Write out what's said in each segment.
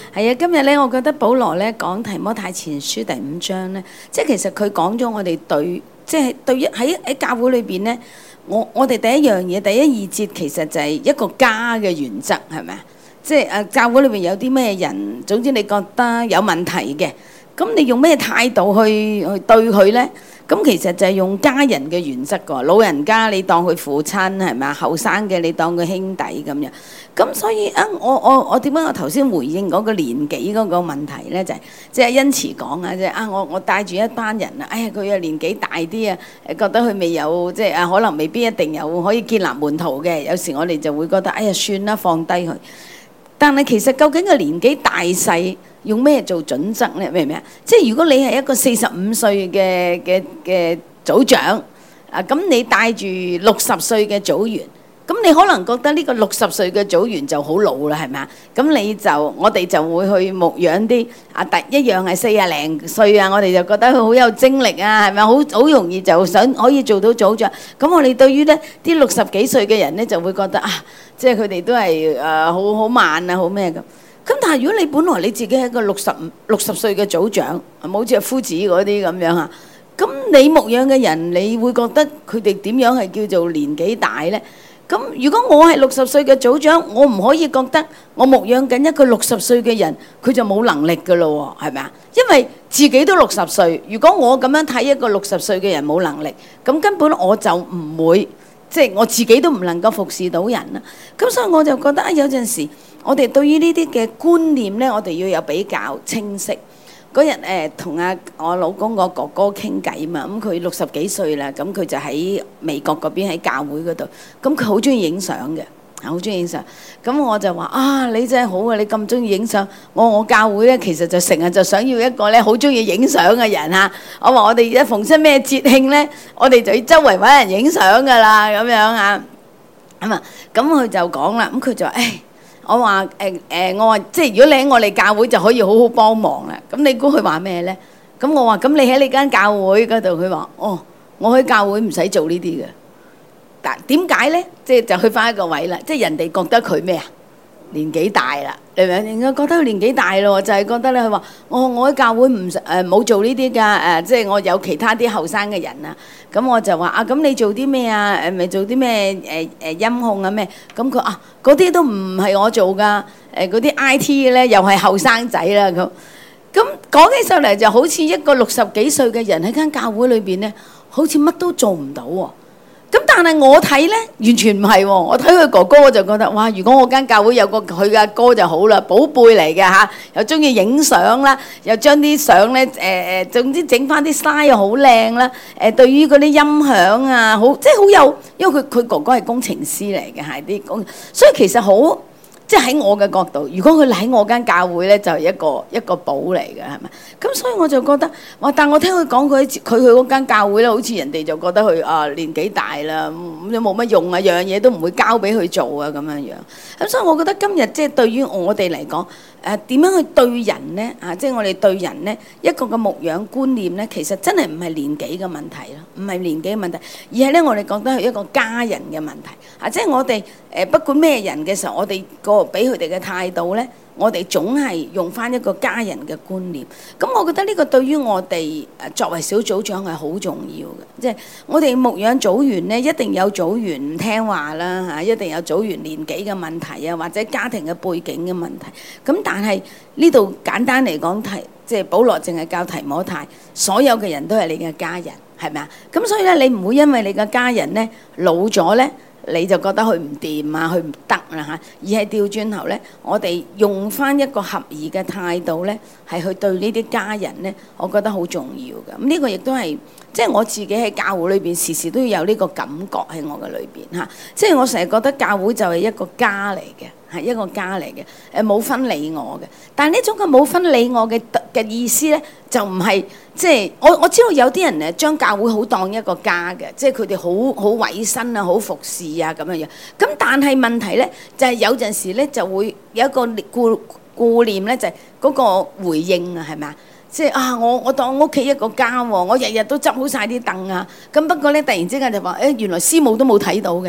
係啊，今日咧，我覺得保羅咧講提摩太前書第5章咧，即係其實佢講咗我哋對，即係對於喺教會裏邊咧，我哋第一樣嘢，第一二節其實就係一個家嘅原則，係咪啊？即係教會裏邊有啲咩人，總之你覺得有問題嘅，咁你用咩態度去對佢咧？咁其實就係用家人嘅原則㗎，老人家你當佢父親係咪啊？後生嘅你當佢兄弟咁樣。咁所以啊，我點解我頭先回應嗰個年紀嗰個問題咧？就係即係恩慈講啊，即係啊，我帶住一班人啊，哎呀佢嘅年紀大啲啊，覺得佢未有即係啊，可能未必一定有可以建立門徒嘅。有時我哋就會覺得哎呀算啦，放低佢。但係其實究竟個年紀大細用咩做準則咧？明唔明啊？即係如果你係一個45歲嘅組長啊，咁你帶住60歲嘅組員，咁你可能覺得呢個60歲嘅組員就好老啦，係咪啊？咁我哋就會去牧養啲啊，一樣係40零歲啊，我哋就覺得佢好有精力啊，係咪好容易就想可以做到組長。咁我哋對於咧啲60幾歲嘅人咧就會覺得啊，即係佢哋都係好慢啊，好咩咁。咁但係如果你本來你自己係一個60歲嘅組長，好似夫子嗰啲咁樣啊，咁你牧養嘅人，你會覺得佢哋點樣係叫做年紀大咧？咁如果我係60歲嘅組長，我唔可以覺得我牧養緊一個60歲嘅人，佢就冇能力㗎咯喎，係咪啊？因為自己都60歲，如果我咁樣睇一個60歲嘅人冇能力，咁根本我就唔會，即係我自己都唔能夠服侍到人啦。咁所以我就覺得啊，有陣時我哋對於呢啲嘅觀念咧，我哋要有比較清晰。嗰日同我老公個哥哥傾偈嘛，咁佢60幾歲啦，咁佢就喺美國嗰邊喺教會嗰度，咁佢好中意影相嘅，好中意影相。咁我就話啊，你真係好啊，你咁中意影相。我教會咧其實就成日就想要一個咧好中意影相嘅人嚇。我話我哋一逢親咩節慶咧，我哋就要周圍揾人影相噶啦，咁樣啊。咁佢就講啦，咁佢就話我話我話即係如果你喺我哋教會就可以好好幫忙啦。咁你估佢話咩咧？咁我話咁你喺你間教會嗰度，佢話我喺教會唔使做呢啲嘅。但點解咧？即係就去翻一個位啦。即係人哋覺得佢咩啊？年紀大啦，你明唔明？人家覺得佢年紀大咯，就係覺得咧，佢話我喺教會冇做呢啲㗎。即係我有其他啲後生嘅人啊。咁我就話啊，咁你做啲咩啊？咪做啲咩音控啊咩？咁佢嗰啲都唔係我做㗎。嗰啲 IT 嘅咧又係後生仔啦。咁講起上嚟就好似一個60幾歲嘅人喺間教會裏邊咧，好似乜都做唔到喎。咁但係我睇咧，完全唔係喎。我睇佢哥哥我就覺得哇！如果我間教會有個佢嘅哥就好啦，寶貝嚟嘅嚇，又中意影相啦，又將啲相咧總之整翻啲 style 又好靚啦。對於嗰啲音響啊，好即係好有，因為佢哥哥係工程師嚟嘅，係啲工，所以其實好。即係喺我嘅角度，如果佢喺我間教會咧，就係一個寶嚟嘅，係咪？咁所以我就覺得，但我聽佢講佢去嗰間教會咧，好似人哋就覺得佢年紀大啦，咁都冇乜用啊，樣嘢都唔會交俾佢做啊，咁樣樣。咁所以我覺得今日即係對於我哋嚟講，點樣去對人咧？即係我哋對人咧一個嘅牧養觀念咧，其實真係唔係年紀嘅問題咯，唔係年紀嘅問題，而係咧我哋覺得係一個家人嘅問題。即係我哋不管咩人嘅時候，我哋俾佢哋嘅態度咧，我哋總係用翻一個家人嘅觀念。咁我覺得呢個對於我哋作為小組長係好重要嘅，即係我哋牧養組員咧，一定有組員唔聽話啦嚇，一定有組員年紀嘅問題啊，或者家庭嘅背景嘅問題。咁但係呢度簡單嚟講，即係保羅淨係教提摩太，所有嘅人都係你嘅家人，係咪啊？咁所以咧，你唔會因為你嘅家人咧老咗咧，你就覺得佢唔掂啊，佢唔得啦嚇，而係調轉頭咧，我哋用翻一個合宜嘅態度咧，係去對呢啲家人咧，我覺得好重要嘅。咁呢個亦都係即係我自己喺教會裏邊時時都要有呢個感覺喺我嘅裏邊嚇。即係我成日覺得教會就係一個家嚟嘅，係一個家嚟嘅，冇分你我嘅。但係呢種嘅冇分你我嘅意思咧，就唔係即係我知道有啲人咧將教會好當一個家嘅，即係佢哋好委身啊，好服侍啊咁樣樣。咁但係問題咧就係有陣時咧就會有一個顧念咧，就係嗰個回應啊，係咪啊？即係我當屋企一個家喎，我日日都執好晒啲凳啊。咁不過咧，突然之間就話原來師母都冇睇到嘅。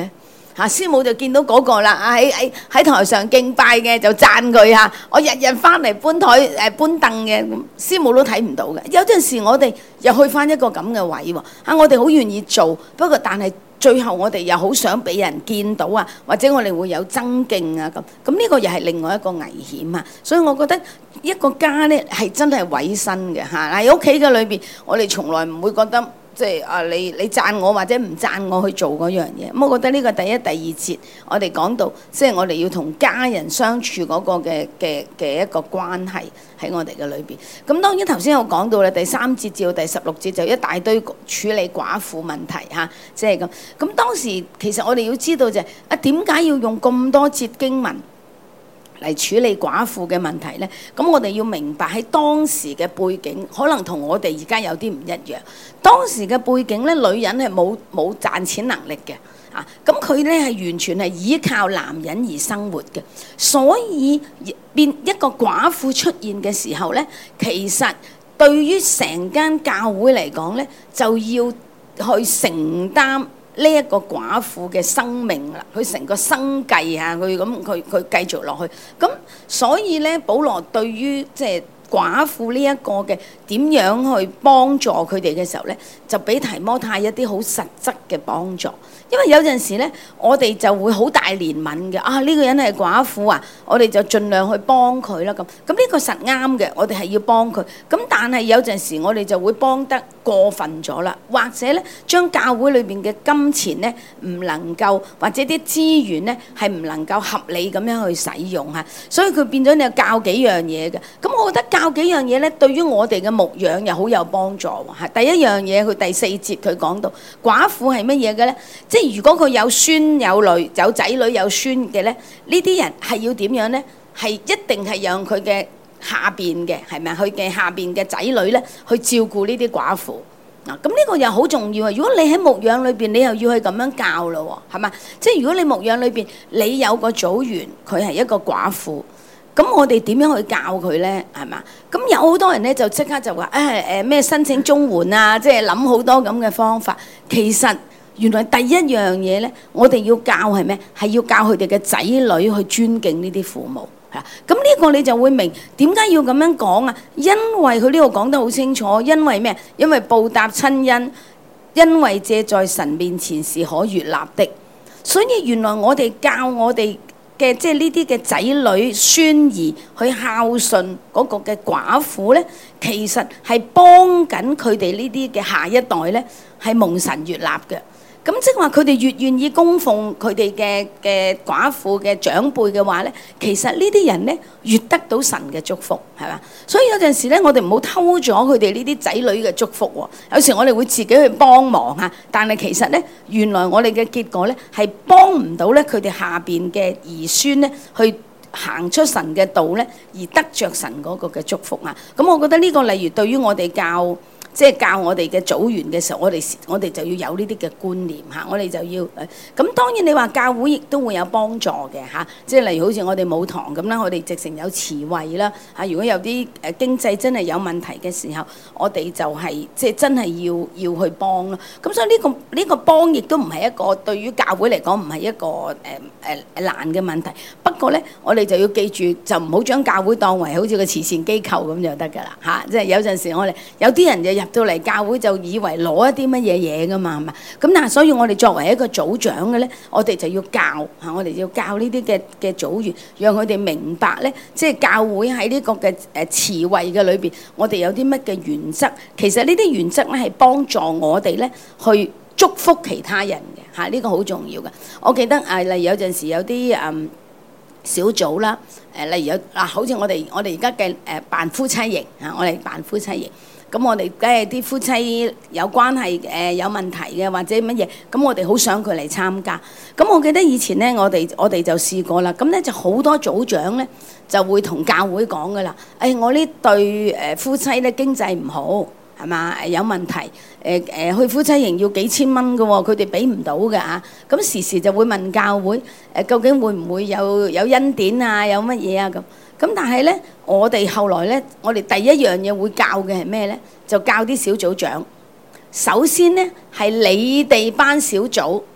師母就見到嗰個啦，喺台上敬拜嘅就讚佢嚇。我日日翻嚟搬台搬凳嘅，師母都睇唔到嘅。有陣時我哋又去翻一個咁嘅位喎，我哋好願意做，不過但係最後我哋又好想俾人見到啊，或者我哋會有爭競啊咁呢個又係另外一個危險啊。所以我覺得一個家呢係真係委身嘅嚇。喺屋企嘅裏邊，我哋從來唔會覺得。即係你讚我或者唔讚我去做嗰樣嘢，咁我覺得呢個第一、第二節我哋講到，即係我哋要同家人相處嗰個嘅一個關係喺我哋嘅裏邊。咁當然頭先我講到啦，第3節至到第16節就一大堆處理寡婦問題嚇，即係咁。咁當時其實我哋要知道就係點解要用咁多節經文嚟處理寡婦嘅問題呢？咁我哋要明白喺當時嘅背景，可能同我哋而家有啲唔一樣。當時嘅背景呢，女人係冇賺錢能力嘅，咁佢呢係完全係依靠男人而生活嘅，所以變一個寡婦出現嘅時候呢，其實對於成間教會嚟講呢，就要去承擔呢一個寡婦嘅生命啦，佢成個生計啊，佢繼續落去。咁所以咧，保羅對於即係寡婦呢一個嘅點樣去幫助佢哋嘅時候咧，就俾提摩太一啲好實質嘅幫助。因為有陣時咧，我哋就會好大憐憫嘅，呢個人係寡婦啊，我哋就盡量去幫佢啦咁。咁呢個實啱嘅，我哋係要幫佢。咁但係有陣時我哋就會幫得過分咗啦，或者咧將教會裏邊嘅金錢咧唔能夠，或者啲資源咧係唔能夠合理咁樣去使用嚇，所以佢變咗你教幾樣嘢嘅。咁我覺得教幾樣嘢咧，對於我哋嘅牧養又好有幫助喎。第一樣嘢，佢第4節佢講到寡婦係乜嘢嘅咧？即係如果佢有孫有女有仔女有孫嘅咧，呢啲人係要點樣咧？係一定係讓佢嘅下邊嘅係咪啊？佢嘅下邊嘅仔女咧去照顧呢啲寡婦嗱，咁呢個又好重要啊！如果你喺牧養裏邊，你又要去咁樣教咯喎，係嘛？即係如果你牧養裏邊你有個組員，佢係一個寡婦。咁我哋點樣去教佢咧？係嘛？咁有好多人咧就即刻就話咩申請綜援啊，即係諗好多咁嘅方法。其實原來第一樣嘢咧，我哋要教係咩？係要教佢哋嘅仔女去尊敬呢啲父母。咁呢個你就會明點解要咁樣講啊？因為佢呢度講得好清楚，因為咩？因為報答親恩，因為這在神面前是可悅納的。所以原來我哋教我哋嘅即係呢啲嘅仔女孫兒去孝順嗰個嘅寡婦咧，其實係幫緊佢哋呢啲嘅下一代咧，係蒙神悅納嘅。咁即係話佢哋越願意供奉佢哋嘅寡婦嘅長輩嘅話咧，其實呢啲人咧越得到神嘅祝福，係嘛？所以有陣時咧，我哋唔好偷咗佢哋呢啲仔女嘅祝福喎。有時我哋會自己去幫忙啊，但係其實咧，原來我哋嘅結果咧係幫唔到咧佢哋下邊嘅兒孫咧去行出神嘅道咧，而得着神嗰個嘅祝福啊。咁我覺得呢個例如對於我哋即係教我哋嘅組員嘅時候，我哋就要有呢啲嘅觀念嚇，我哋就要咁。當然你話教會亦都會有幫助嘅嚇，即係例如好似我哋母堂咁啦，我哋直情有慈惠啦嚇。如果有啲經濟真係有問題嘅時候，我哋就係即係真係要去幫咯。咁所以呢個幫亦都唔係一個對於教會嚟講唔係一個難嘅問題。不過咧，我哋就要記住，就唔好將教會當為好似個慈善機構咁就得㗎啦嚇。即係有陣時我哋有啲人就入到嚟教會就以為攞一啲乜嘢嘢㗎嘛，係嘛？咁但係所以我哋作為一個組長嘅咧，我哋就要教嚇，我哋要教呢啲嘅組員，讓佢哋明白咧，即係教會喺呢個嘅慈惠嘅裏邊，我哋有啲乜嘅原則。其實呢啲原則咧係幫助我哋咧去祝福其他人嘅嚇，呢個好重要嘅。我記得例如有陣時有啲小組啦，例如有好似我哋而家嘅辦夫妻營嚇，我哋辦夫妻營。咁我哋梗係啲夫妻有關係有問題嘅或者乜嘢，咁我哋好想佢嚟參加。咁我記得以前咧，我哋就試過啦。咁咧就好多組長咧就會同教會講噶啦。我呢對夫妻咧經濟唔好，係嘛？有問題。去夫妻營要幾千蚊嘅喎，佢哋俾唔到嘅嚇。咁時時就會問教會究竟會唔會有恩典啊？有乜嘢啊咁？咁但係咧，我哋後來咧，我哋第一樣嘢會教嘅係咩咧？就教啲小組長。首先咧，係你哋班小組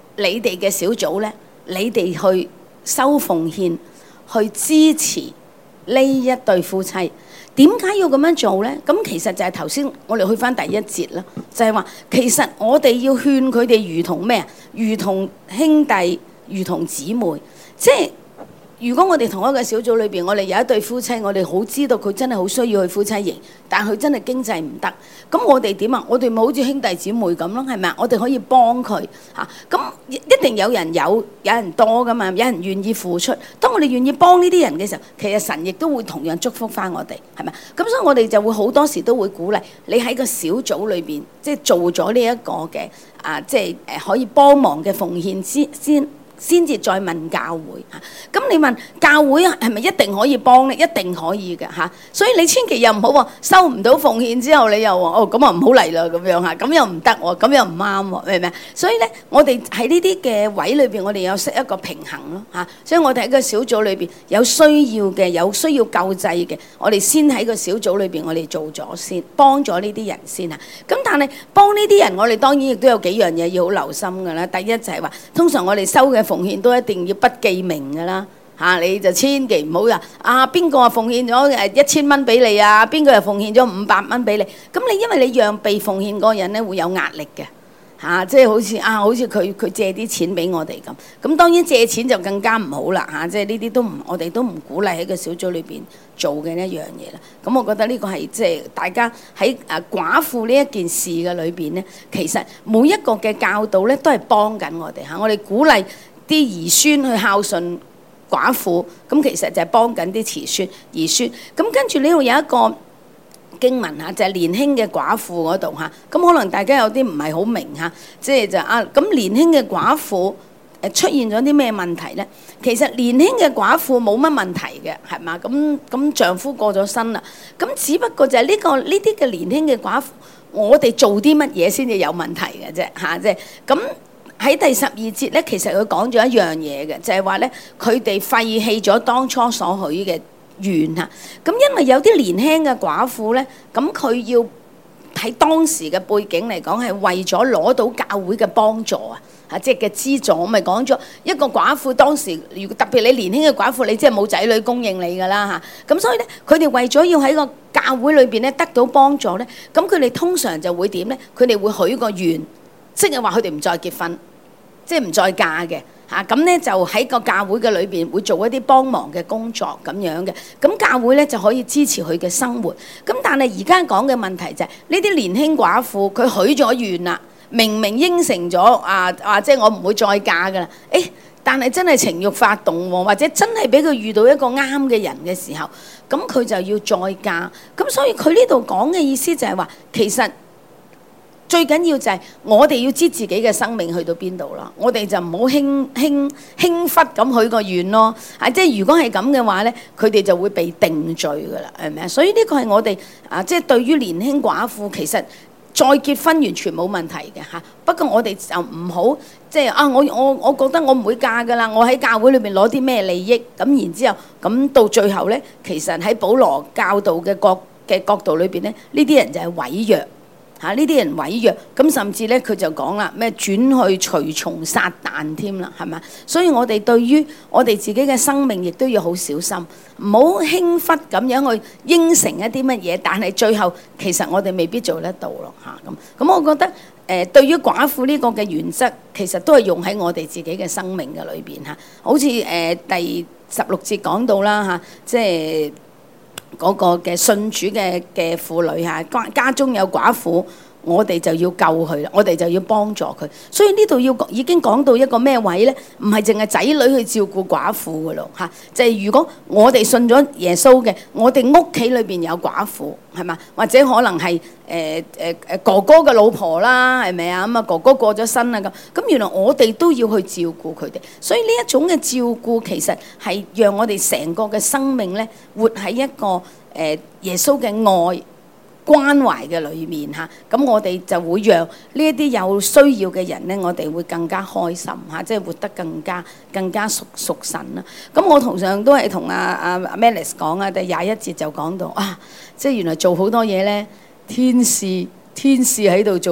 你哋嘅小組咧，你哋去收奉獻，去支持呢一對夫妻。點解要咁樣做呢？咁其實就係頭先我哋去翻第一節啦，就係話其實我哋要勸佢哋如同咩啊？如同兄弟，如同姊妹。即係如果我哋同一個小組裏邊，我哋有一對夫妻，我哋好知道佢真係好需要去夫妻營，但係佢真係經濟唔得。咁我哋點啊？我哋咪好似兄弟姊妹咁咯，係咪啊？我哋可以幫佢嚇。咁一定有人有人多噶嘛，有人願意付出。當我哋願意幫呢啲人嘅時候，其實神亦都會同樣祝福翻我哋，係咪？咁所以我哋就會好多時都會鼓勵你喺個小組裏邊，即係做咗呢一個嘅即係可以幫忙嘅奉獻先至再問教會嚇。咁你問教會係咪一定可以幫咧？一定可以嘅嚇。所以你千祈又唔好話收唔到奉獻之後，你又話咁啊唔好嚟啦咁樣嚇，咁又唔得喎，咁又唔啱喎，明唔明？所以咧，我哋喺呢啲嘅位裏邊，我哋有識一個平衡咯嚇。所以我哋喺個小組裏邊有需要嘅，有需要救濟嘅，我哋先喺個小組裏邊我哋做咗先，幫咗呢啲人先嚇。咁但係幫呢啲人，我哋當然亦都有幾樣嘢要好留心㗎啦。第一就係話，通常我哋收嘅奉獻都一定要不記名㗎啦嚇，你就千祈唔好話邊個啊奉獻咗1000蚊俾你啊，邊個又奉獻咗500蚊俾你。咁你因為你讓被奉獻嗰個人咧會有壓力嘅嚇，即係好似佢借啲錢俾我哋咁。咁當然借錢就更加唔好啦嚇，即係呢啲我哋都唔鼓勵喺個小組裏邊做嘅一樣嘢啦。咁我覺得呢個係即係大家喺寡婦呢一件事嘅裏邊咧，其實每一個嘅教導咧都係幫緊我哋嚇，我哋鼓勵啲兒孫去孝順寡婦，咁其實就係幫緊啲兒孫。咁跟住呢度有一個經文嚇，就係年輕嘅寡婦嗰度嚇。咁可能大家有啲唔係好明嚇，即係咁年輕嘅寡婦出現咗啲咩問題咧？其實年輕嘅寡婦冇乜問題嘅，係嘛？咁丈夫過咗身啦，咁只不過就係呢啲嘅年輕嘅寡婦，我哋做啲乜嘢先至有問題嘅啫嚇，即係咁。喺第12節咧，其實佢講咗一樣嘢嘅，就係話咧，佢哋廢棄咗當初所許嘅願啊。咁因為有啲年輕嘅寡婦咧，咁佢要喺當時嘅背景嚟講，係為咗攞到教會嘅幫助啊，即係嘅資助。我咪講咗一個寡婦當時，如果特別你年輕嘅寡婦，你即係冇仔女供應你㗎啦嚇。咁所以咧，佢哋為咗要喺個教會裏邊咧得到幫助咧，咁佢哋通常就會點咧？佢哋會許個願，即係話佢哋唔再結婚。即係唔再嫁嘅嚇，咁咧就喺個教會嘅裏邊會做一啲幫忙嘅工作咁樣嘅，咁教會咧就可以支持佢嘅生活。咁但係而家講嘅問題就係呢啲年輕寡婦，佢許咗願啦，明明應承咗即係我唔會再嫁噶啦，但係真係情慾發動喎，或者真係俾佢遇到一個啱嘅人嘅時候，咁佢就要再嫁。咁所以佢呢度講嘅意思就係話，其實最緊要就係我哋要知自己嘅生命去到邊度啦，我哋就唔好輕忽咁許個願咯。即係如果係咁嘅話咧，佢哋就會被定罪噶啦，係咪啊？所以呢個係我哋即係對於年輕寡婦，其實再結婚完全冇問題嘅嚇。不過我哋就唔好即係我覺得我唔會嫁噶啦，我喺教會裏邊攞啲咩利益咁，然之後咁到最後咧，其實喺保羅教導嘅角度裏邊咧，呢啲人就係毀約。呢啲人毀約，咁甚至咧佢就講啦，咩轉去隨從撒但添啦，係咪？所以我哋對於我哋自己嘅生命，亦都要好小心，唔好輕忽咁樣去應承一啲乜嘢，但係最後其實我哋未必做得到咯嚇咁。咁我覺得對於寡婦呢個嘅原則，其實都係用喺我哋自己嘅生命嘅裏邊嚇。好似第16節講到啦嚇，即係嗰個嘅信主嘅婦女嚇，家中有寡婦，我哋就要救佢啦，我哋就要幫助佢。所以呢度已經講到一個咩位咧？唔係淨係仔女去照顧寡婦噶咯嚇，就係如果我哋信咗耶穌嘅，我哋屋企裏邊有寡婦係嘛，或者可能係哥哥嘅老婆啦，係咪啊？咁哥哥過咗身啦咁原來我哋都要去照顧佢哋。所以呢一種嘅照顧其實係讓我哋成個嘅生命咧活喺一個耶穌嘅愛關懷嘅裏面嚇，咁我哋就會讓呢一啲有需要嘅人咧，我哋會更加開心嚇，即係活得更加屬神啦。咁我同上都係同阿 Melis 講啊，第21節就講到即係原來做好多嘢咧，天使喺度做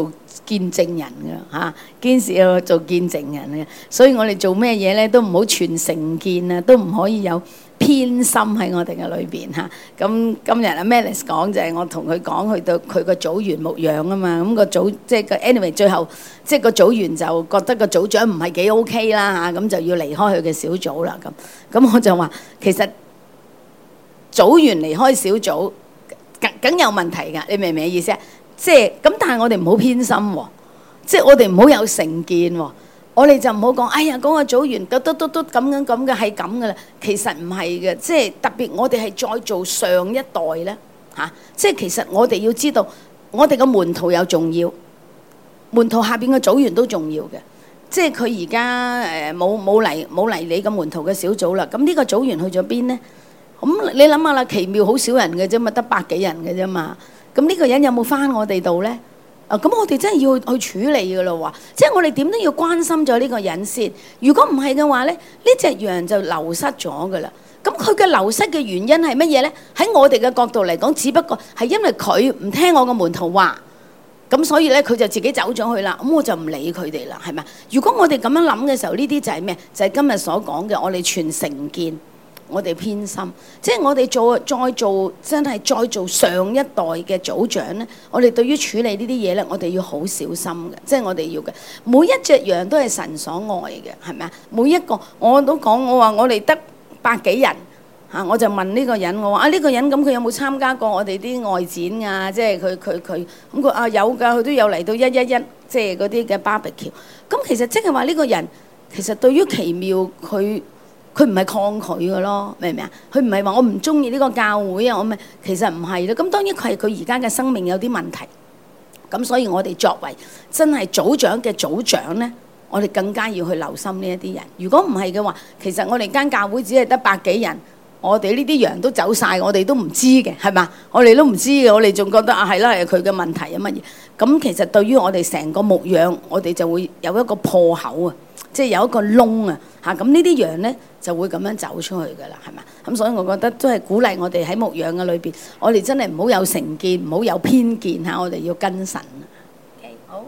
見證人㗎嚇，堅持要做見證人嘅。所以我哋做咩嘢咧都唔好全成見啊，都唔可以有偏心喺我哋嘅裏邊嚇。咁今日阿 Melis 講就係我同佢講去到佢個組員牧養啊嘛，咁個組即係個 anyway 最後即係個組員就覺得個組長唔係幾 OK 啦嚇，咁就要離開佢嘅小組啦咁我就話其實組員離開小組梗有問題㗎，你明唔明嘅意思啊？即係咁，但係我哋唔好偏心喎，即係我哋唔好有成見喎。我哋就唔好講，哎呀，嗰個組員都咁樣咁嘅係咁噶啦。其實唔係嘅，即係特別我哋係再做上一代咧嚇。即係其實我哋要知道，我哋個門徒又重要，門徒下邊嘅組員都重要嘅。即係佢而家冇嚟你個門徒嘅小組啦。咁呢個組員去咗邊咧？咁你諗下啦，奇妙好少人嘅啫嘛，得百幾人嘅啫嘛。咁呢個人有冇返我哋度咧？咁我哋真係要去處理㗎咯喎，即係我哋點都要關心咗呢個人先。如果唔係嘅話咧，呢隻羊就流失咗㗎啦。咁佢嘅流失嘅原因係乜嘢咧？喺我哋嘅角度嚟講，只不過係因為佢唔聽我個門徒話，咁所以咧佢就自己走咗去啦。咁我就唔理佢哋啦，係咪？如果我哋咁樣諗嘅時候，呢啲就係咩？就係今日所講嘅，我哋全成見。我哋偏心，即係我哋真係再做上一代嘅組長咧。我哋對於處理呢啲嘢咧，我哋要好小心嘅，即係我哋要嘅。每一隻羊都係神所愛嘅，係咪啊？每一個我都講，我話我哋得百幾人嚇，我就問呢個人，我話啊呢個人咁佢有冇參加過我哋啲外展啊？即係佢咁佢啊有㗎，佢都有嚟到111，即係嗰啲嘅 barbecue。咁其實即係話呢個人其實對於奇妙佢唔係抗拒嘅咯，明唔明啊？佢唔係話我唔中意呢個教會啊，我咪其實唔係咯。咁當然佢係佢而家嘅生命有啲問題，咁所以我哋作為真係組長嘅組長咧，我哋更加要去留心呢一啲人。如果唔係嘅話，其實我哋間教會只係得百幾人，我哋呢啲羊都走晒，我哋都唔知嘅，係嘛？我哋都唔知嘅，我哋仲覺得啊係啦，係佢嘅問題啊乜嘢？咁其實對於我哋成個牧養，我哋就會有一個破口啊，即係有一個窿啊嚇。咁呢啲羊咧就會咁樣走出去噶啦，係嘛？咁所以我覺得都係鼓勵我哋喺牧養嘅裏邊，我哋真係唔好有成見，唔好有偏見嚇，我哋要跟神。Okay，好。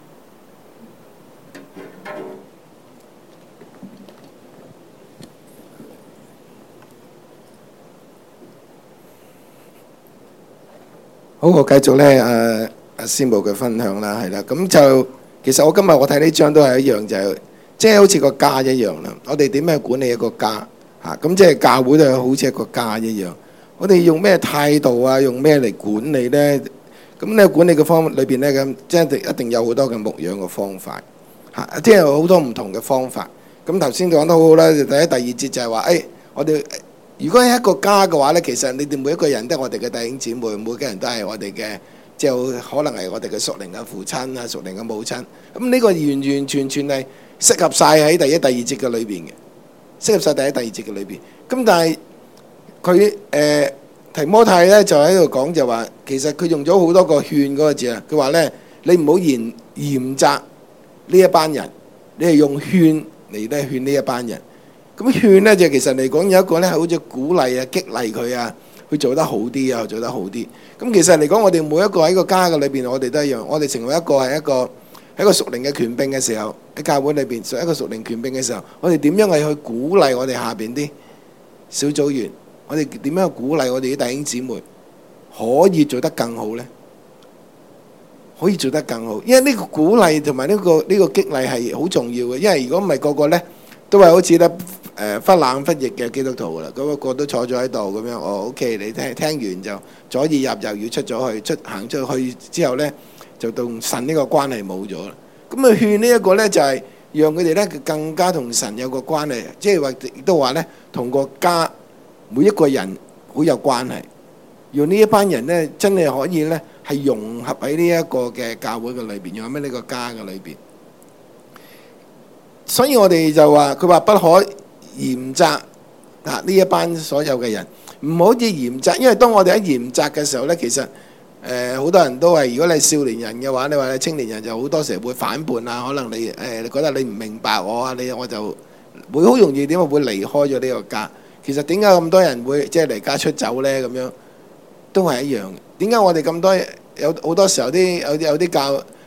好，我繼續咧阿師母嘅分享啦，係啦，咁就其實我今日我睇呢張都係一樣，就係即係好似個家一樣啦。我哋點樣管理一個家嚇？咁即係教會就好似一個家一樣。我哋用咩態度啊？用咩嚟管理咧？咁咧管理嘅方裏邊咧，咁即係一定有好多嘅牧養嘅方法嚇，即係好多唔同嘅方法。咁頭先講得好好啦，第一、第二節就係話誒，我哋。如果係一個家嘅話咧，其實你哋每一個人都係我哋嘅弟兄姊妹，每個人都係我哋嘅，即係可能係我哋嘅屬靈嘅父親啊、屬靈嘅母親。咁呢個完完全全係適合晒喺第一、第二節嘅裏邊嘅，適合晒第一、第二節嘅裏邊。咁但係佢提摩太咧就喺度講就話，其實佢用咗好多個勸嗰個字啊。佢話咧，你唔好嚴責呢一班人，你係用勸嚟咧勸呢一班人。咁勸咧就其實嚟講有一個咧係好似鼓勵啊、激勵佢啊，去做得好啲啊，做得好啲。咁其實嚟講，我哋每一個喺個家嘅裏邊，我哋都一樣。我哋成為一個係一個屬靈嘅權柄嘅時候，喺教會裏邊做一個屬靈權柄嘅時候，我哋點樣係去鼓勵我哋下邊啲小組員？我哋點樣去鼓勵我哋啲弟兄姊妹可以做得更好咧？可以做得更好，因為呢個鼓勵同埋呢個激勵係好重要嘅。因為如果唔係個個咧都係好似咧。忽冷忽熱嘅基督徒啦，嗰個都坐咗喺度咁樣，哦 OK， 你聽完就左耳入右耳出咗去，行出去之後咧就同神呢個關係冇咗啦。咁啊勸呢一個咧就係讓佢哋咧更加同神有個關係，即係話亦都話咧同個家每一個人好有關係，讓呢一班人咧真係可以咧係融合喺呢一個嘅教會嘅裏邊，用喺呢個家嘅裏邊。所以我哋就話佢話不可嚴責呢一班所有嘅人，唔好似嚴責，因為當我哋喺嚴責嘅時候咧，其實好多人都係，如果你係少年人嘅話，你話你青年人就好多時候會反叛啊，可能你你覺得你唔明白我啊，我就會好容易點解會離開咗呢個家。其實點解咁多人會即係離家出走咧？咁樣都係一樣嘅。點解我哋咁多有好多時候有啲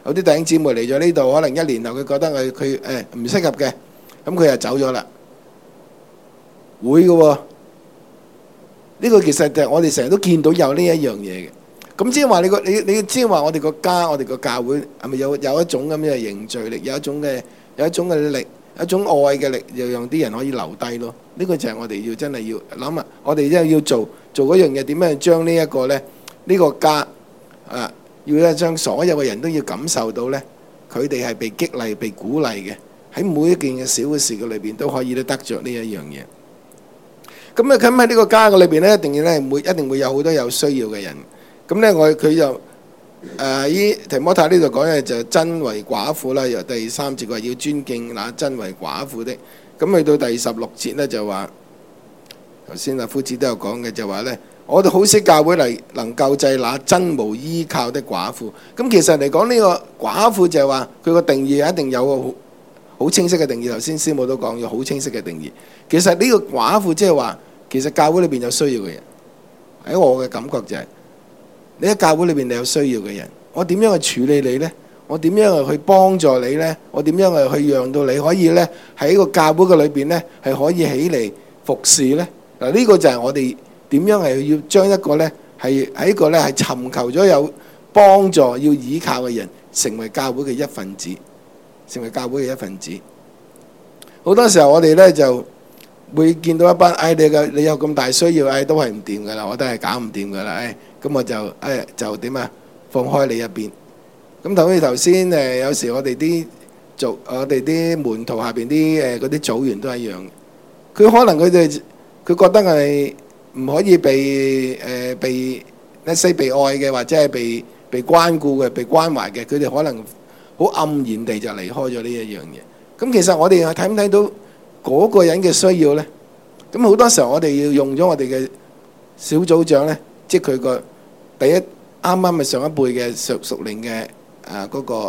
有啲弟兄姊妹嚟咗呢度，可能1年後佢覺得佢唔適合嘅，咁佢就走咗啦。會嘅喎，呢個其實就係我哋成日都見到有呢一樣嘢嘅。咁即係話你即係話我哋個家，我哋個教會係咪有一種咁嘅凝聚力，有一種嘅力，一種愛嘅力，又讓啲人可以留低咯。呢個就係我哋要真係要諗啊！我哋真係要做嗰樣嘢，點樣將呢一個咧，呢個家啊，要咧將所有嘅人都要感受到咧，佢哋係被激勵、被鼓勵嘅，喺每一件嘅小嘅事嘅裏邊都可以咧得着呢一樣嘢。咁喺呢個家嘅裏邊咧，一定會有好多有需要嘅人。咁咧佢就依提摩太呢度講嘅就真為寡婦啦，由第3節話要尊敬那真為寡婦的。咁去到第16節咧就話，頭先阿夫子都有講嘅，就話咧，我哋好識教會嚟能救濟那真無依靠的寡婦。咁其實嚟講呢個寡婦就係話佢個定義一定有個好清晰嘅定義。頭先師母都講咗好清晰嘅定義。其實呢個寡婦即係話，其實教會裏邊有需要嘅人。喺我嘅感覺就係，你喺教會裏邊你有需要嘅人，我點樣去處理你呢？我點樣去幫助你呢？我點樣去讓到你可以呢喺個教會嘅裏邊呢係可以起嚟服侍呢？嗱，呢個就係我哋點樣係要將一個呢係喺一個呢係尋求咗有幫助要依靠嘅人成為教會嘅一份子，成為教會嘅一份子。好多時候我哋呢就會見到一班你有咁大需要，都係唔掂噶啦，我都係搞唔掂噶啦，咁我就點啊？放開你一邊。咁好似頭先有時我哋啲門徒下邊啲嗰啲組員都係一樣，佢可能佢覺得係唔可以被愛嘅，或者係被關顧嘅、被關懷嘅，佢哋可能好黯然地就離開咗呢一樣嘢。咁其實我哋睇唔睇到嗰個人嘅需要呢？咁好多時候我哋要用咗我哋嘅小組長呢，即係佢個第一啱啱咪上一輩嘅屬靈嘅嗰個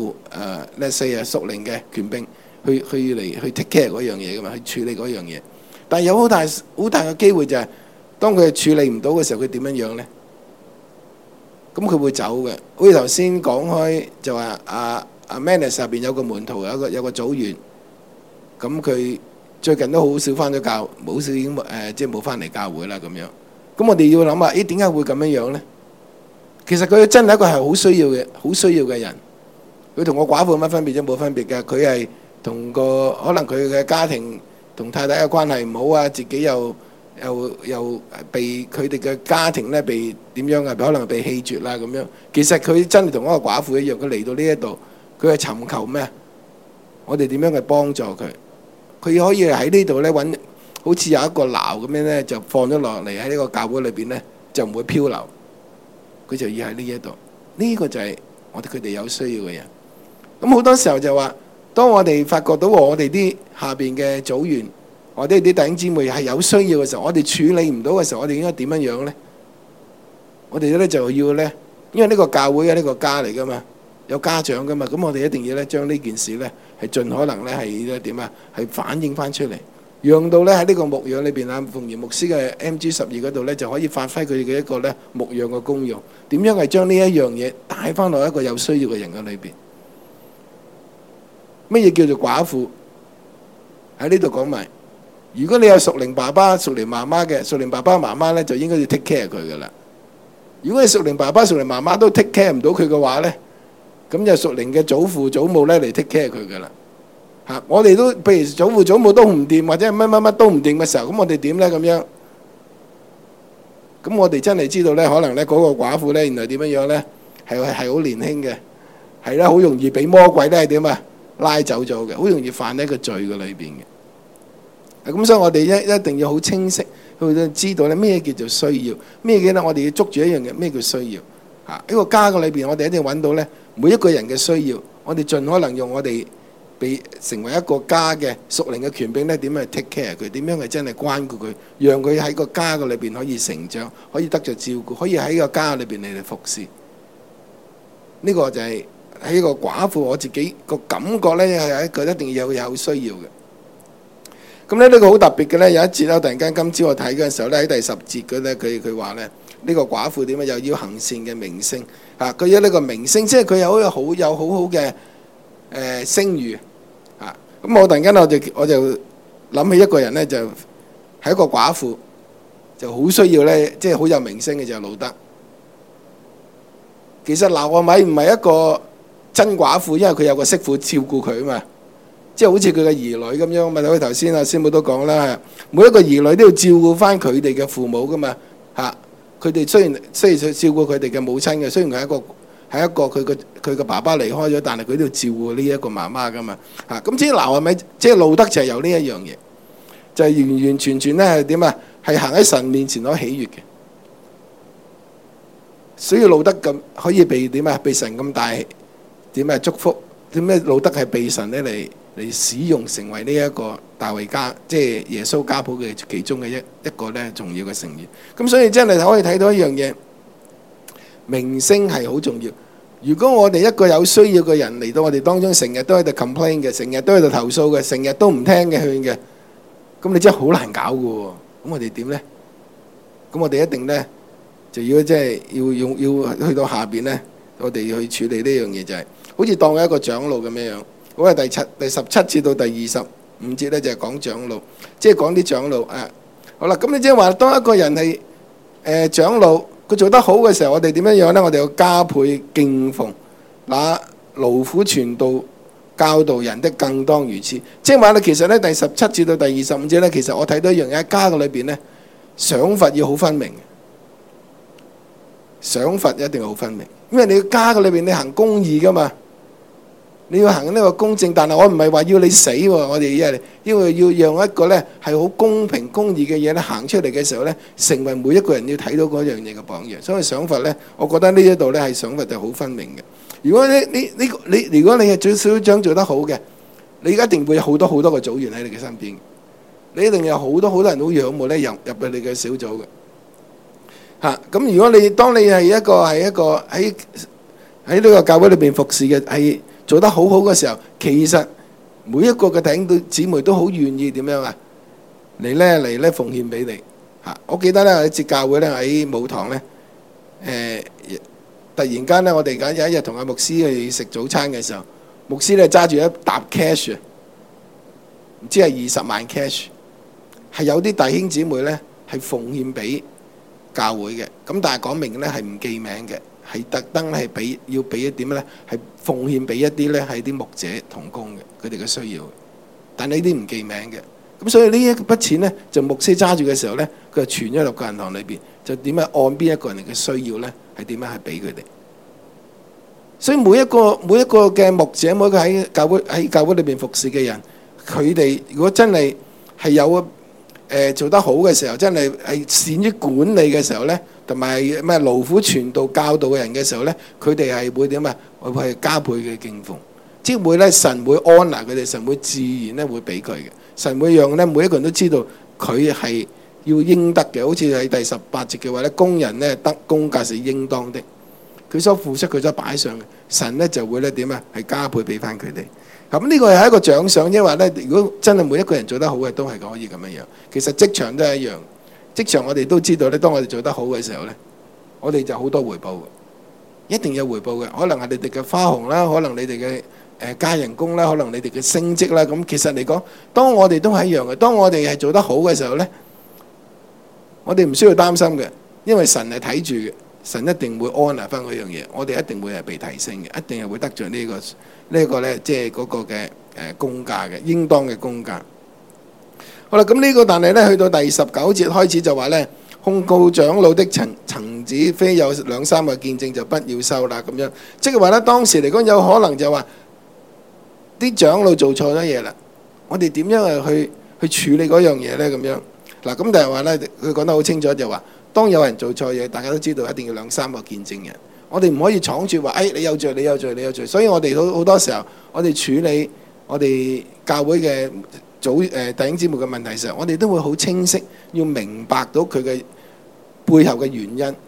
let's say 屬靈嘅權柄去 take care 嗰樣嘢噶嘛，去處理嗰樣嘢。但係有好大嘅機會就係，當佢處理唔到嘅時候，佢點樣樣呢？咁佢會走嘅。好似頭先講開就話Manus 入邊有個門徒，有個組員，咁佢最近都好少翻咗教，冇少已經即係冇翻嚟教會啦咁樣。咁我哋要諗下，點解會咁樣樣呢？其實佢真係一個係好需要嘅人。佢同個寡婦有乜分別啫？冇分別嘅。佢係同可能佢嘅家庭同太太嘅關係唔好啊，自己又被佢哋嘅家庭咧被點樣啊？可能被棄絕啦咁樣。其實佢真係同一個寡婦一樣，佢嚟到呢一度，佢係尋求咩？我哋點樣去幫助佢？佢可以喺呢度咧揾，好似有一個錨咁樣咧，就放咗落嚟喺呢個教會裏邊咧，就唔會漂流。佢就要喺呢一度，呢個就係佢哋有需要嘅人。咁好多時候就話，當我哋發覺到我哋啲下邊嘅組員，或者啲弟兄姊妹係有需要嘅時候，我哋處理唔到嘅時候，我哋應該點樣樣呢？我哋咧就要咧，因為呢個教會係呢個家嚟噶嘛，有家長噶嘛，咁我哋一定要咧將呢件事咧係盡可能咧係點啊，係反映翻出嚟。讓到咧喺呢個牧養裏邊啊，馮賢牧師嘅 MG12嗰度咧就可以發揮佢哋嘅一個咧牧養嘅功用。點樣係將呢一樣嘢帶翻落一個有需要嘅人嘅裏邊？乜嘢叫做寡婦？喺呢度講埋。如果你有屬靈爸爸、屬靈媽媽嘅，屬靈爸爸媽媽咧就應該要 take care 佢噶啦。如果你屬靈爸爸、屬靈媽媽都 take care 唔到佢嘅話咧，咁就屬靈嘅祖父祖母咧嚟 take care 佢噶啦。我哋都譬如祖父祖母都唔掂，或者乜都唔掂嘅時候，咁我哋點呢？咁樣，咁我哋真係知道呢，可能呢嗰個寡婦呢，原來點樣呢？係好年輕嘅，係啦，好容易俾魔鬼呢係點啊拉走咗嘅，好容易犯呢個罪嘅裏邊嘅。咁所以我哋一定要好清晰去知道呢咩叫做需要，咩嘅呢？我哋要捉住一樣嘢，咩叫需要？呢個家嘅裏邊，我哋一定要揾到呢每一個人嘅需要，我哋盡可能用我哋。被成為一個家嘅屬靈嘅權柄咧，點樣去 take care 佢？點樣係真係關顧佢？讓佢喺個家嘅裏邊可以成長，可以得着照顧，可以喺個家裏邊嚟服侍。呢個就係喺一個寡婦，我自己個感覺咧係一個一定要有需要嘅。 咁咧呢個好特別嘅咧，有一節咧，突然間今朝我睇嘅時候咧，喺第10節嘅咧，佢話咧呢個寡婦點樣又要行善嘅名聲嚇，佢有呢個名聲，即係佢有好好嘅聲譽嚇。咁我突然間我就諗起一個人咧，就係一個寡婦，就好需要咧，即係好有名聲嘅就係路德。其實拿俄米唔係一個真寡婦，因為佢有個媳婦照顧佢啊嘛，即係好似佢嘅兒女咁樣。咪好似頭先阿師母都講啦，每一個兒女都要照顧翻佢哋嘅父母噶嘛嚇。佢哋雖然照顧佢哋嘅母親嘅，雖然係一個佢嘅爸爸離開咗，但係佢都要照顧呢一個媽媽噶嘛嚇。咁至於拿俄米，即係路德就係有呢一樣嘢，就係完完全全咧係點啊？係行喺神面前攞喜悅嘅。所以路德咁可以被點啊？被神咁大點啊祝福？點解路德係被神咧嚟使用，成為呢一個大衛家，即係耶穌家譜嘅其中嘅一個咧重要嘅成員。咁所以真係可以睇到一樣嘢，名聲係好重要。如果我哋一個有需要嘅人嚟到我哋當中，成日都喺度 complain 嘅，成日都喺度投訴嘅，成日都唔聽嘅勸嘅，咁你真係好難搞㗎喎。咁我哋點咧？咁我哋一定咧。就要即係要去到下邊咧，我哋要去處理呢樣嘢，就係好似當一個長老咁樣樣。好啊，第17節到第25節咧就係講長老，即係講啲長老啊。好啦，咁你即係話當一個人係長老，佢做得好嘅時候，我哋點樣樣咧？我哋要加倍敬奉，那勞苦傳道教導人的更當如此。即係話咧，其實咧第17節到第25節咧，其實我睇到一樣嘢喺家嘅裏邊咧，賞罰要好分明。賞罰一定好分明，因為你要家嘅裏邊你行公義噶嘛，你要行呢個公正。但係我唔係話要你死喎，我哋因為要讓一個咧係好公平公義嘅嘢咧行出嚟嘅時候咧，成為每一個人要睇到嗰樣嘢嘅榜樣。所以賞罰咧，我覺得呢一度咧係賞罰就好分明嘅。如果你如果你係最小長做得好嘅，你一定會有好多個組員喺你嘅身邊，你一定有好多人好仰慕咧入去你嘅小組嘅。咁如果當你係一個喺呢個教會裏邊服侍嘅，係做得好好嘅時候，其實每一個嘅弟兄姊妹都好願意點樣啊嚟咧奉獻俾你嚇。我記得咧喺節教會咧喺舞堂咧，突然間咧我哋有一日同阿牧師去食早餐嘅時候，牧師咧揸住一沓 cash， 唔知係20萬 cash， 係有啲弟兄姊妹咧係奉獻俾教會嘅，咁但係講明咧係唔記名嘅，係特登係要俾一點咧，係奉獻俾一啲咧係啲牧者同工嘅，佢哋嘅需要。但呢啲唔記名嘅，咁所以呢一筆錢咧就牧師揸住嘅時候咧，佢就存咗入個銀行裏邊，就點樣按邊一個人嘅需要咧，係點樣係俾佢哋。所以每一個嘅牧者，每一個喺教會裏邊服侍嘅人，佢哋如果真係有做得好嘅時候，真係善於管理嘅時候咧，同埋咩勞苦傳道教導嘅人嘅時候咧，佢哋係會點啊？會係加倍嘅敬奉，即係會咧神會安撫佢哋，神會自然咧會俾佢嘅，神會讓咧每一個人都知道佢係要應得嘅。好似喺第18節嘅話咧，工人咧得工價是應當的，佢所付出佢所擺上嘅，神咧就會咧點啊？係加倍俾翻佢哋。咁呢個係一個獎賞，因為咧，如果真係每一個人做得好嘅，都係可以咁樣樣。其實職場都係一樣，職場我哋都知道咧，當我哋做得好嘅時候咧，我哋就好多回報嘅，一定有回報嘅。可能係你哋嘅花紅啦，可能你哋嘅加人工啦，可能你哋嘅升職啦。咁其實嚟講，當我哋都係一樣嘅。當我哋係做得好嘅時候咧，我哋唔需要擔心嘅，因為神係睇住嘅，神一定會安撫翻嗰樣嘢，我哋一定會係被提升嘅，一定係會得著呢個咧，即係嗰個嘅工價嘅，應當嘅工價。好啦，咁呢個但係咧，去到第19節開始就話咧，控告長老的曾子非有2、3個見證就不要收啦咁樣。即係話咧，當時嚟講有可能就話啲長老做錯咗嘢啦，我哋點樣去處理嗰樣嘢咧咁樣？嗱，咁但係話咧，佢講得好清楚就話，當有人做錯嘢，大家都知道一定要2、3個見證人。我哋唔可以闖住話，你有罪，你有罪，你有罪。所以我哋好多時候，我哋處理我哋教會嘅弟兄姊妹嘅問題時候，我哋都會好清晰，要明白到佢嘅背後嘅原因，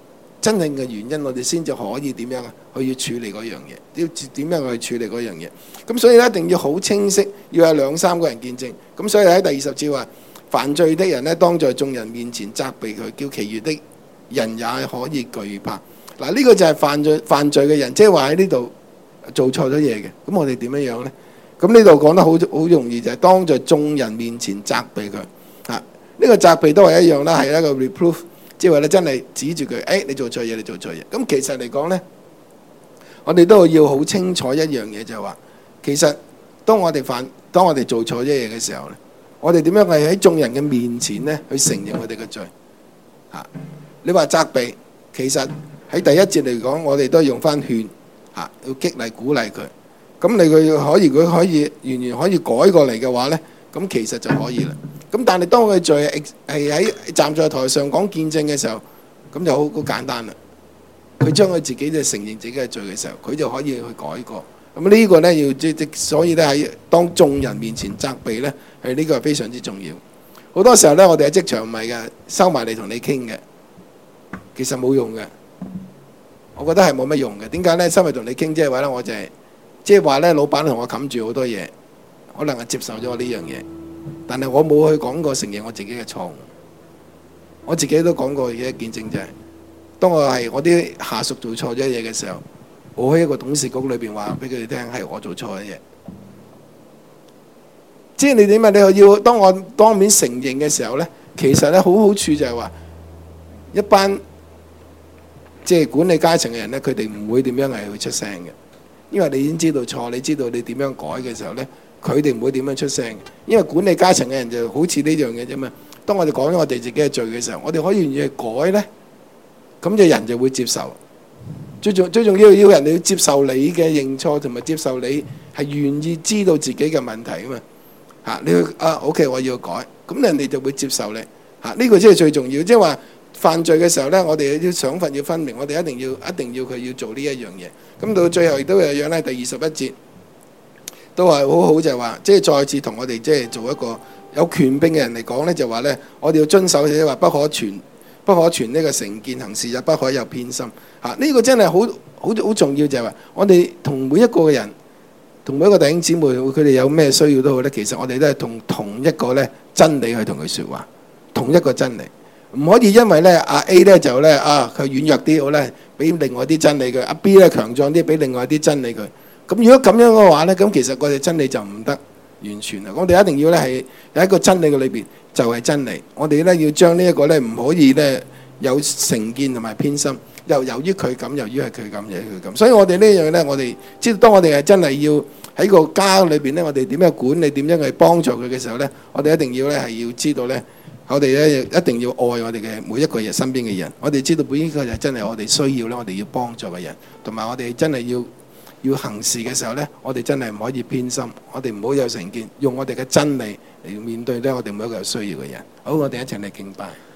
真正嘅原因，我哋先至可以點樣去處理嗰樣嘢，要點樣去處理嗰樣嘢。咁所以咧，一定要好清晰，要有2、3個人見證。咁所以喺第20節話，犯罪的人咧，當在眾人面前責備佢，叫其餘的人也可以懼怕。嗱，呢個就係犯罪嘅人，即係話喺呢度做錯咗嘢嘅。咁我哋點樣樣咧？咁呢度講得好容易，就係當在眾人面前責備佢。呢個責備都係一樣啦，係一個 reproof。即係話咧，真係指住佢，你做錯嘢，你做錯嘢。咁其實嚟講咧，我哋都要好清楚一樣嘢，就係話，其實當我哋做錯咗嘢嘅時候咧，我哋點樣係喺眾人嘅面前咧去承認我哋嘅罪？你話責備，其實喺第一節嚟講，我哋都係用翻勸，要激勵鼓勵佢。咁佢可以完全可以改過嚟嘅話咧，咁其實就可以啦。咁但係當佢罪係喺站在台上講見證嘅時候，咁就好簡單啦。佢將佢自己就承認自己嘅罪嘅時候，佢就可以去改過。咁呢個咧所以咧喺當眾人面前責備咧，呢個係非常之重要。好多時候咧，我哋喺職場唔係嘅，收埋嚟同你傾嘅，其實冇用嘅。我覺得係冇乜用嘅。點解咧？收埋同你傾，即係話咧，我就係即係話咧，老闆同我冚住好多嘢，可能係接受咗我呢樣嘢。但係我冇去講過承認我自己嘅錯誤，我自己都講過嘅見證就係，當我啲下屬做錯咗嘢嘅時候，我喺一個董事局裏邊話俾佢哋聽係我做錯嘅嘢。即係你點啊？你要當我當面承認嘅時候咧，其實咧好處就係話，一班即係管理階層嘅人咧，佢哋唔會點樣係去出聲嘅，因為你已經知道錯，你知道你點樣改嘅時候咧。佢哋唔會點樣出聲，因為管理階層嘅人就好似呢樣嘢啫嘛。當我哋講咗我哋自己嘅罪嘅時候，我哋可以願意去改呢，咁就人就會接受。最重要人哋要接受你嘅認錯，同埋接受你係願意知道自己嘅問題啊嘛。你去OK， 我要改，咁人哋就會接受你。呢個先係最重要，即係話犯罪嘅時候呢，我哋啲想法要分明，我哋一定要佢要做呢一樣嘢。咁到最後亦都有樣咧，第21節。都係好好，就係話，即係再次同我哋即係做一個有權柄嘅人嚟講咧，就話咧，我哋要遵守，即係話不可傳呢個成見行事，也不可有偏心。呢個真係好重要，就係話我哋同每一個嘅人，同每一個弟兄姊妹，佢哋有咩需要都好咧，其實我哋都係同一個咧真理去同佢説話，同一個真理，唔可以因為咧阿 A 咧就咧佢軟弱啲，好咧俾另外啲真理佢，阿 B 咧強壯啲，俾另外啲真理佢。咁如果咁樣嘅話咧，咁其實我哋真理就唔得完全啦。我哋一定要咧係有一個真理嘅裏邊就係真理。我哋咧要將呢一個咧唔可以咧有成見同埋偏心，由於佢咁，由於係佢咁，由於佢咁。所以我哋呢樣咧，我哋知道當我哋係真係要喺個家裏邊咧，我哋點樣管理，點樣去幫助佢嘅時候咧，我哋一定要咧係要知道咧，我哋咧一定要愛我哋嘅每一個人身邊嘅人。我哋知道每一個人真係我哋需要咧，我哋要幫助嘅人，同埋我哋真係要行事嘅時候呢，我哋真係唔可以偏心，我哋唔好有成見，用我哋嘅真理嚟面對呢我哋每一個有需要嘅人。好，我哋一齊嚟敬拜。